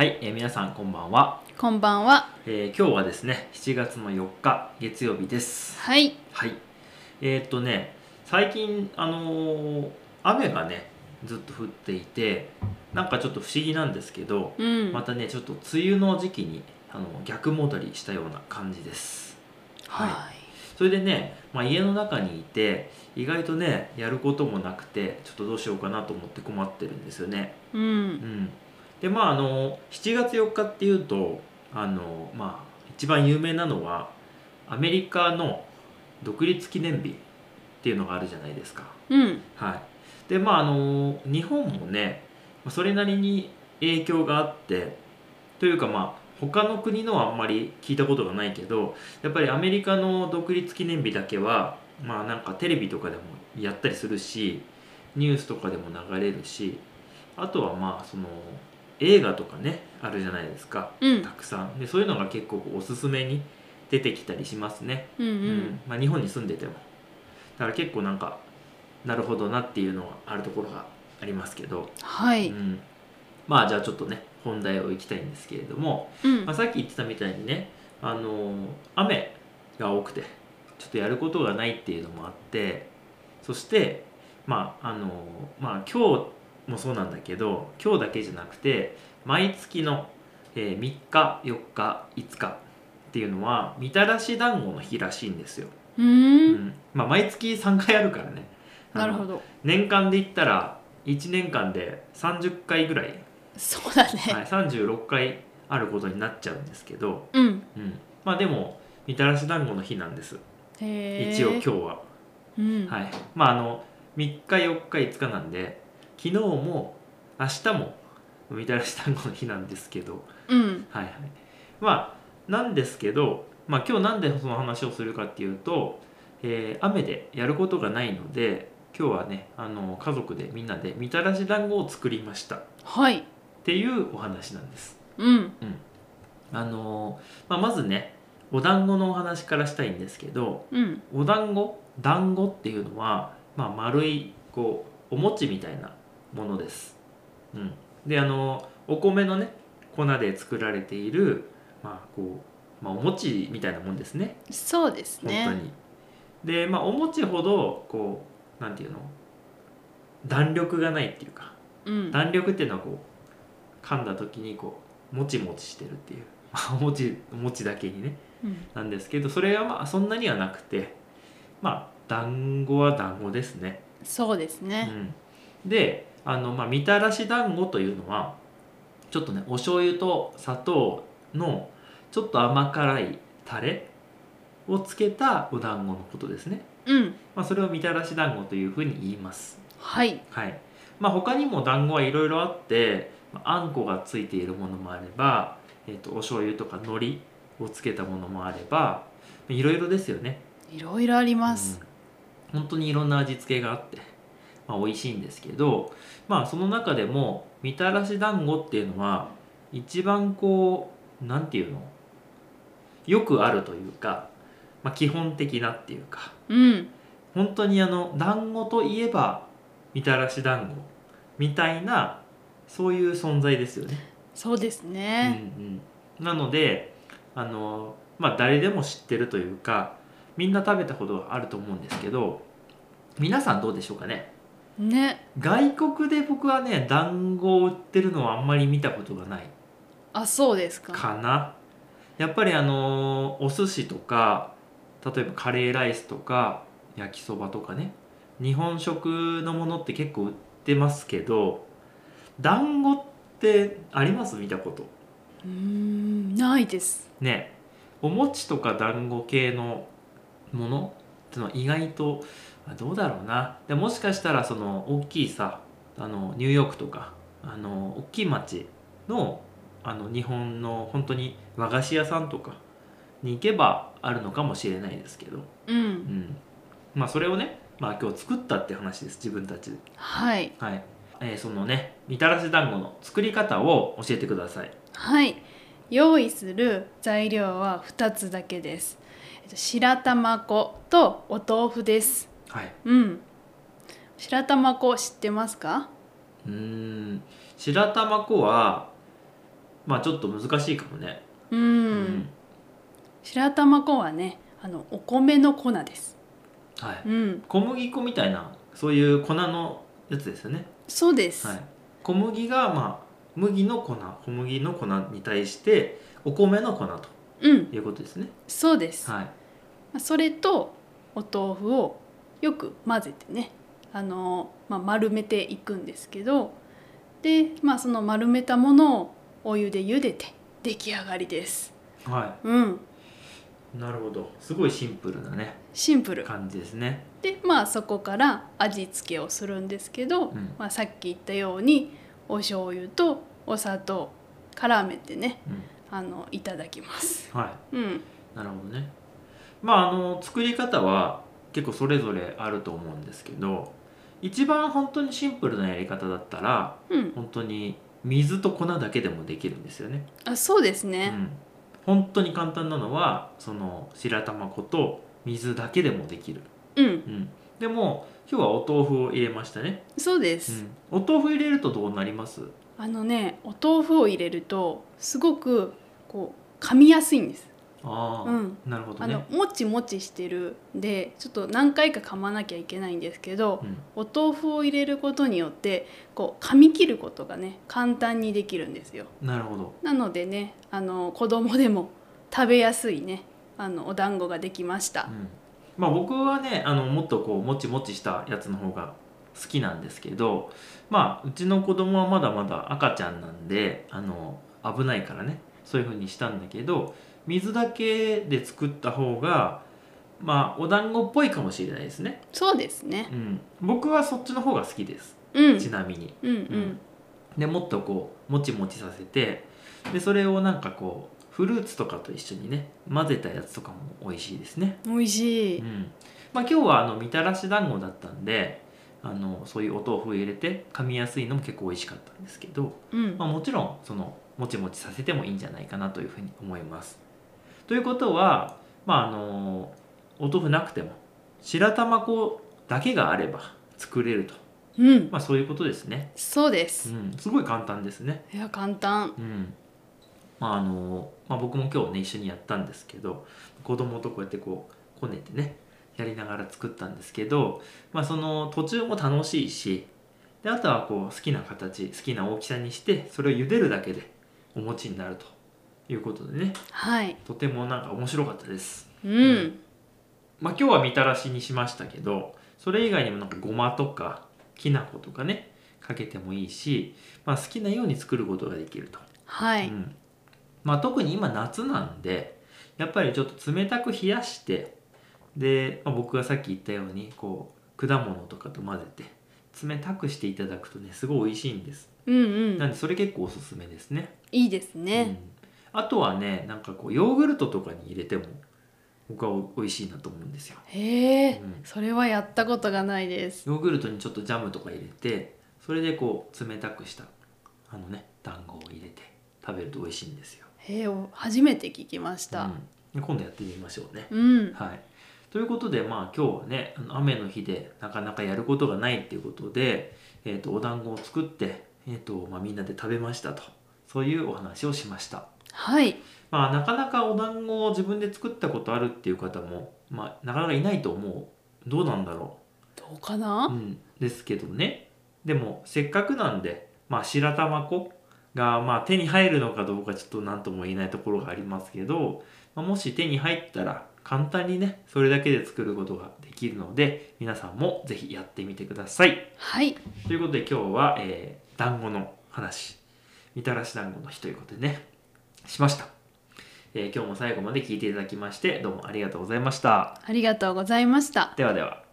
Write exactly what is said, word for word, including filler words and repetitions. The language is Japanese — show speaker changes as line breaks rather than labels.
はい、えー皆さんこんばんは、
こんばんは。
えー今日はですねしちがつのよっか月曜日です。
はい。
はい。えーっとね最近あのー雨がねずっと降っていて、なんかちょっと不思議なんですけど、
うん。
またねちょっと梅雨の時期にあの逆戻りしたような感じです。はい。
はい。
それでね、まあ、家の中にいて意外とねやることもなくて、ちょっとどうしようかなと思って困ってるんですよね。
うん。
うん、でまああのしちがつよっかっていうと、あのまあ一番有名なのはアメリカの独立記念日っていうのがあるじゃないですか。
うん。
はい。でまああの日本もねまあそれなりに影響があって、というかまあ他の国のはあんまり聞いたことがないけど、やっぱりアメリカの独立記念日だけはまあなんかテレビとかでもやったりするし、ニュースとかでも流れるし、あとはまあその映画とかねあるじゃないですか、
うん。
たくさんで。そういうのが結構おすすめに出てきたりしますね。
うん。う
うん
ん。
まあ、日本に住んでてもだから結構なんかなるほどなっていうのはあるところがありますけど、
はい。
うん、まあじゃあちょっとね本題をいきたいんですけれども、
うん。
まあ、さっき言ってたみたいにね、あの雨が多くてちょっとやることがないっていうのもあって、そしてまああのまあ今日もそうなんだけど、今日だけじゃなくて毎月の、えーみっかよっかいつかっていうのはみたらし団子の日らしいんですよ。
うーん。
うんまあ、毎月さんかいあるからね、あの
なるほど。
年間で言ったらいちねんかんでさんじゅっかいぐらい、
そうだ
はい、
ね。
さんじゅうろっかいあることになっちゃうんですけど、
うん。
うんまあでもみたらし団子の日なんです、一応今
へえ。
日は。
うん。
はいまああのみっかよっかいつかなんで、昨日も明日もみたらし団子の日なんですけど、
うん。
はいはいまあなんですけど、まあ今日なんでその話をするかっていうと、えー雨でやることがないので、今日はねあの家族でみんなでみたらし団子を作りましたっ
はい。
ていうお話なんです。
うん。
うんあのまあ、まずねお団子のお話からしたいんですけど、
うん。
お団子団子っていうのは、まあ、丸いこうお餅みたいなものです。うん、であのお米のね粉で作られている、まあこうまあ、お餅みたいなもんですね、
そうですね。
本当に。で、まあ、お餅ほどこうなんていうの弾力がないっていうか、
うん。
弾力っていうのはこう噛んだ時にこうもちもちしてるっていうお餅お餅だけにね
うん。
なんですけど、それはまあそんなにはなくて、まあ団子は団子ですね。
そうですね。
うん、であの、まあ、みたらし団子というのはちょっとねお醤油と砂糖のちょっと甘辛いタレをつけたお団子のことですね。
うん。
まあ、それをみたらし団子というふうに言います。
はい。
はいまあ、他にも団子はいろいろあって、まああんこがついているものもあれば、えー、とお醤油とか海苔をつけたものもあれば、いろいろですよね。
いろいろあり
うん、
ます。
本当にいろんな味付けがあって、まあ、美味しいんですけど、まあその中でもみたらし団子っていうのは一番こうなんていうのよくあるというか、まあ、基本的なっていうか、
うん。
本当にあの団子といえばみたらし団子みたいな、そういう存在ですよね。
そうです
うんう
ね。
ん、なのであのまあ誰でも知ってるというか、みんな食べたことがあると思うんですけど、皆さんどうでしょうかね。
ね。
外国で僕はね団子を売ってるのはあんまり見たことがない
あ、そうですか。
かな。やっぱりあのお寿司とか、例えばカレーライスとか焼きそばとかね、日本食のものって結構売ってますけど、団子ってあります？見たこと
うーん。ないです。
ね。お餅とか団子系のものってのは意外とあどうだろうな。でもしかしたらその大きいさ、あのニューヨークとかあの大きい町のあの日本の本当に和菓子屋さんとかに行けばあるのかもしれないですけど、
うん。
うん、まあそれをね、まあ今日作ったって話です、自分たちで。
はい。
はい、えーそのねみたらし団子の作り方を教えてください。
はい。用意する材料はふたつだけです。えっと白玉粉とお豆腐です。
はい。
うん。白玉粉知ってますか？
うーん白玉粉はまあちょっと難しいかもね。
うん、
うん
白玉粉はねあのお米の粉です。
はい、
うん、
小麦粉みたいなそういう粉のやつですよね。
そうです、
はい、小麦がまあ麦の粉小麦の粉に対してお米の粉と
うん
いうことですね。
そうです、
はい
まあそれとお豆腐をよく混ぜてねあの、まあ、丸めていくんですけどで、まあ、その丸めたものをお湯で茹でて出来上がりです。
は
うん
い、なるほど。すごいシンプルなね
シンプル
感じですね。
でまあそこから味付けをするんですけど、
うん
まあ、さっき言ったようにお醤油とお砂糖絡めてね
うん
あのいただきます。
は
うん
い、なるほどね。まああの作り方は結構それぞれあると思うんですけど、一番本当にシンプルなやり方だったら
うん
本当に水と粉だけでもできるんですよね。
あそうですね。
うん、本当に簡単なのはその白玉粉と水だけでもできる。
うん、
うん、でも今日はお豆腐を入れましたね。
そうで
う
す。
ん、お豆腐入れるとどうなります？
あのねお豆腐を入れるとすごくこう噛みやすいんです。
ああ、
うん
なるほど
あの
ね。
もちもちしてるんでちょっと何回か噛まなきゃいけないんですけど、
うん、
お豆腐を入れることによってこう噛み切ることがね簡単にできるんですよ。
なるほど。
なのでねあの子供でも食べやすいねあのお団子ができました。
うん、まあ僕はねあのもっとこうもちもちしたやつの方が好きなんですけど、まあうちの子供はまだまだ赤ちゃんなんであの危ないからねそういう風にしたんだけど、水だけで作った方がまあお団子っぽいかもしれないですね。
そうですね
う。ん、僕はそっちの方が好きです。
うん
ちなみに。
うんう
うんんでもっとこうもちもちさせて、でそれをなんかこうフルーツとかと一緒にね混ぜたやつとかも美味しいですね。
美味しい。
うんまあ、今日はあのみたらし団子だったんであのそういうお豆腐を入れて噛みやすいのも結構美味しかったんですけど、
うん
まあ、もちろんそのもちもちさせてもいいんじゃないかなというふうに思います。ということは、まあ、あのお豆腐なくても白玉粉だけがあれば作れると、
うん
まあ、そういうことですね。
そうで
う
す。
ん、すごい簡単ですね。
いや簡単。
うんまああのまあ、僕も今日ね一緒にやったんですけど子供とこうやってこうこねてねやりながら作ったんですけど、まあ、その途中も楽しいしであとはこう好きな形好きな大きさにしてそれを茹でるだけでお餅になるということでね
はい。
とてもなんか面白かったです。
うん、
うんまあ、今日はみたらしにしましたけどそれ以外にもなんかごまとかきな粉とかねかけてもいいし、まあ、好きなように作ることができると。
はい。
うんまあ、特に今夏なんでやっぱりちょっと冷たく冷やしてで、まあ、僕がさっき言ったようにこう果物とかと混ぜて冷たくしていただくとねすごい美味しいんです。
うんうん
なんでそれ結構おすすめですね。
いいです
うん
ね。
あとはねなんかこうヨーグルトとかに入れても僕はお美味しいなと思うんですよ。
へえ、
うん
それはやったことがないです。
ヨーグルトにちょっとジャムとか入れてそれでこう冷たくしたあのね団子を入れて食べると美味しいんですよ。
へえ、お初めて聞きました。
うん、今度やってみましょうね。
うん、
はい、ということでまあ今日はねあの雨の日でなかなかやることがないっていうことで、えー、とお団子を作って、えーとまあ、みんなで食べましたとそういうお話をしました。
はい。
まあなかなかお団子を自分で作ったことあるっていう方も、まあ、なかなかいないと思う。どうなんだろ
どうかな。
う、うん、ですけどねでもせっかくなんで、まあ、白玉粉がまあ手に入るのかどうかちょっと何とも言えないところがありますけど、まあ、もし手に入ったら簡単にねそれだけで作ることができるので皆さんもぜひやってみてください。
はい。
ということで今日は、えー、団子の話みたらし団子の日ということでねしました、えー、今日も最後まで聞いていただきましてどうもありがとうございました。
ありがとうございました。
ではでは。